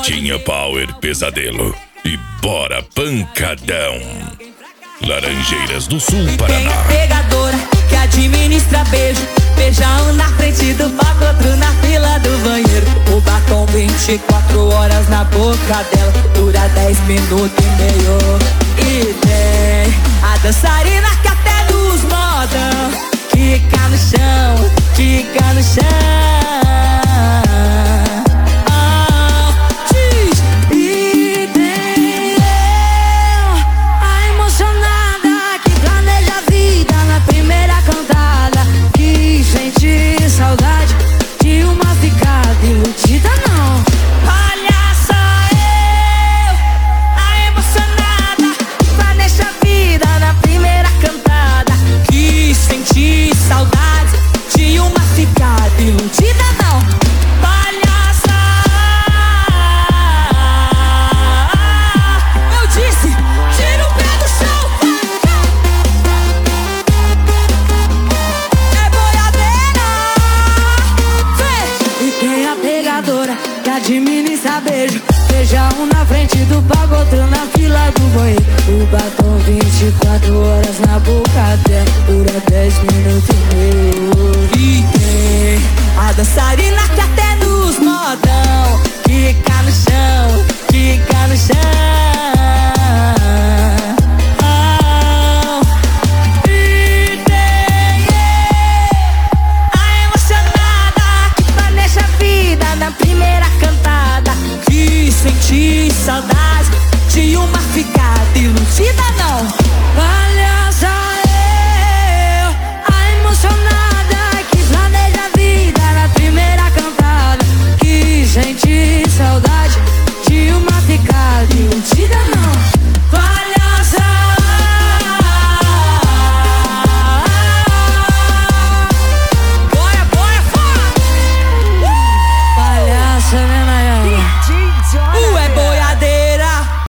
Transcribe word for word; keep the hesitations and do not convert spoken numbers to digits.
Pretinha Power Pesadelo. E bora pancadão. Laranjeiras do Sul, Paraná. Pegadora que administra beijo. Beija um na frente do palco, outro na fila do banheiro. O batom vinte e quatro horas na boca dela, dura dez minutos e meio. E tem a dançarina que até nos modão quica no chão, quica no chão. Saudade de uma ficada iludida, não. Olha só eu, a emocionada, planeja a vida na primeira cantada. Que senti saudade de uma ficada iludida, não. Olha só, eu disse, tira o pé do chão. Que administra beijo. Beija um na frente do palco, outro na fila do banheiro. O batom vinte e quatro horas na boca dela, dura dez minutos e meio. E tem a dançarina que até nos modão quica no chão, quica no chão. Saudade